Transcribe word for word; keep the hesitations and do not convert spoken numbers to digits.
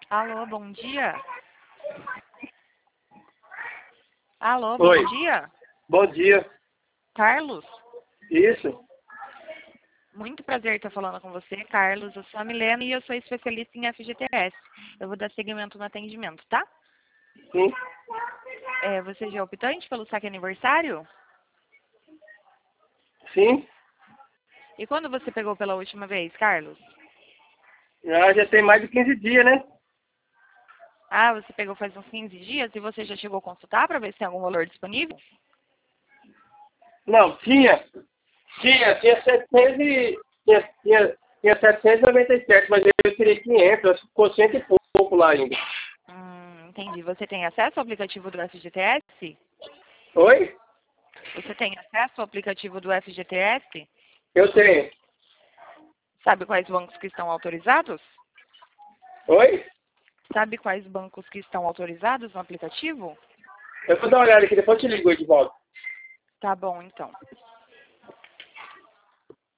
Alô, bom dia. Alô, Oi. bom dia. Bom dia. Carlos? Isso. Muito prazer estar falando com você, Carlos. Eu sou a Milena e eu sou especialista em F G T S. Eu vou dar seguimento no atendimento, tá? Sim. É, você já é optante pelo saque aniversário? Sim. E quando você pegou pela última vez, Carlos? Já, já tem mais de quinze dias, né? Ah, você pegou faz uns quinze dias e você já chegou a consultar para ver se tem algum valor disponível? Não, tinha. Tinha, tinha setecentos e... Tinha, tinha, tinha setecentos e noventa e sete, mas eu tirei quinhentos, acho que ficou cento e pouco lá ainda. Hum, entendi. Você tem acesso ao aplicativo do F G T S? Oi? Você tem acesso ao aplicativo do F G T S? Eu tenho. Sabe quais bancos que estão autorizados? Oi? Sabe quais bancos que estão autorizados no aplicativo? Eu vou dar uma olhada aqui, depois eu te ligo aí de volta. Tá bom, então.